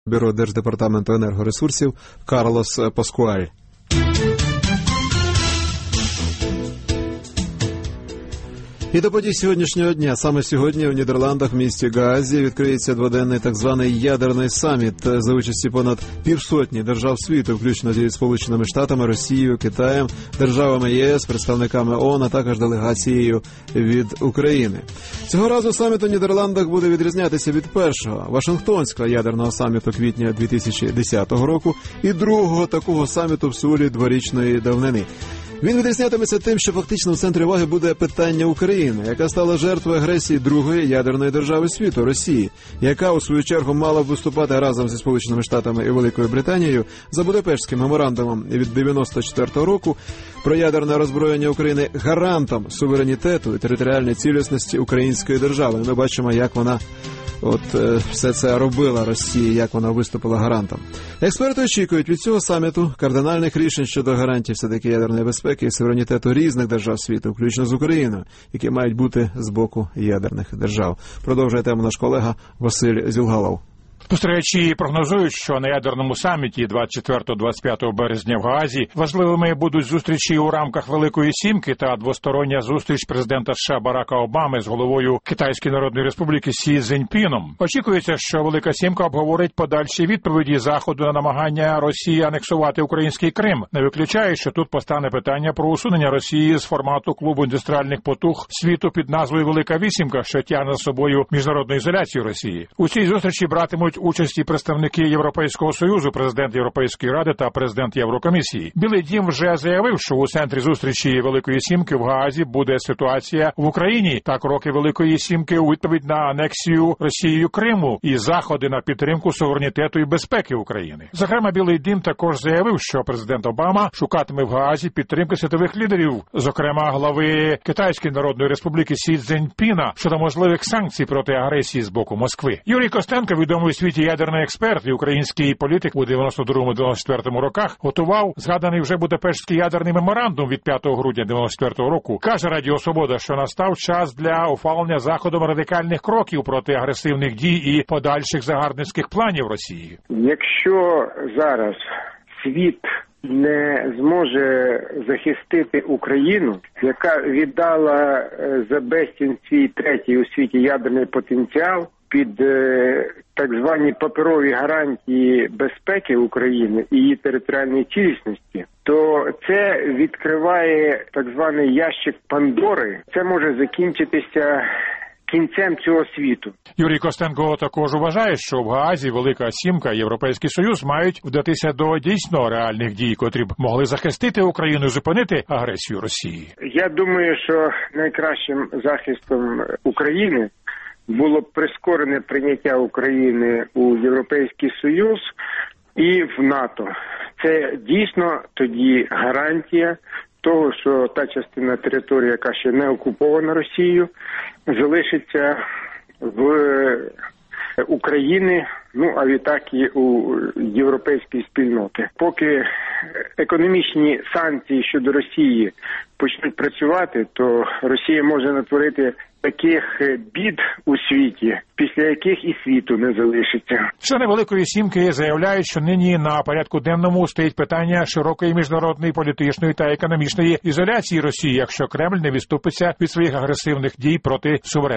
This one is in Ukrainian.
Бюро Держдепартаменту енергоресурсів Карлос Паскуаль. І до подій сьогоднішнього дня. Саме сьогодні у Нідерландах в місті Гаазі відкриється дводенний так званий ядерний саміт за участі понад півсотні держав світу, включно зі Сполученими Штатами, Росією, Китаєм, державами ЄС, представниками ООН, а також делегацією від України. Цього разу саміт у Нідерландах буде відрізнятися від першого Вашингтонського ядерного саміту квітня 2010 року і другого такого саміту в Сеулі дворічної давнини. Він відрізнятиметься тим, що фактично в центрі уваги буде питання України, яка стала жертвою агресії другої ядерної держави світу – Росії, яка, у свою чергу, мала б виступати разом зі Сполученими Штатами і Великою Британією за Будапештським меморандумом від 1994 року про ядерне роззброєння України гарантом суверенітету і територіальної цілісності української держави. Ми бачимо, як вона все це робила Росія, як вона виступила гарантом. Експерти очікують від цього саміту кардинальних рішень щодо гарантій все-таки ядерної безпеки і суверенітету різних держав світу, включно з Україною, які мають бути з боку ядерних держав. Продовжує тему наш колега Василь Зюлгалов. Спостерігачі прогнозують, що на ядерному саміті 24-25 березня в Гаазі важливими будуть зустрічі у рамках Великої Сімки та двостороння зустріч президента США Барака Обами з головою Китайської Народної Республіки Сі Цзіньпіном. Очікується, що Велика Сімка обговорить подальші відповіді Заходу на намагання Росії анексувати український Крим. Не виключає, що тут постане питання про усунення Росії з формату клубу індустріальних потуг світу під назвою Велика Вісімка, що тягне за собою міжнародну ізоляцію Росії. У цій зустрічі братимуть участі представники Європейського Союзу, президент Європейської Ради та президент Єврокомісії. Білий дім вже заявив, що у центрі зустрічі Великої Сімки в Гаазі буде ситуація в Україні та кроки Великої Сімки у відповідь на анексію Росією Криму і заходи на підтримку суверенітету і безпеки України. Зокрема, Білий дім також заявив, що президент Обама шукатиме в Гаазі підтримки світових лідерів, зокрема глави Китайської Народної Республіки Сі Цзіньпіна щодо можливих санкцій проти агресії з боку Москви. Юрій Костенко, відомий у світі ядерний експерт і український політик у 92-94 роках, готував згаданий вже Будапештський ядерний меморандум від 5 грудня 94 року. Каже Радіо Свобода, що настав час для ухвалення Заходом радикальних кроків проти агресивних дій і подальших загарбницьких планів Росії. Якщо зараз світ не зможе захистити Україну, яка віддала за безцінь свій третій у світі ядерний потенціал, під так звані паперові гарантії безпеки України і її територіальної цілісності, то це відкриває так званий ящик Пандори. Це може закінчитися кінцем цього світу. Юрій Костенко також вважає, що в Гаазі Велика Сімка і Європейський Союз мають вдатися до дійсно реальних дій, котрі б могли захистити Україну і зупинити агресію Росії. Я думаю, що найкращим захистом України було б прискорене прийняття України у Європейський Союз і в НАТО. Це дійсно тоді гарантія того, що та частина території, яка ще не окупована Росією, залишиться в України, а відтак і у європейській спільноті. Поки економічні санкції щодо Росії почнуть працювати, то Росія може натворити таких бід у світі, після яких і світу не залишиться. Члени Великої Сімки заявляють, що нині на порядку денному стоїть питання широкої міжнародної політичної та економічної ізоляції Росії, якщо Кремль не відступиться від своїх агресивних дій проти суверенної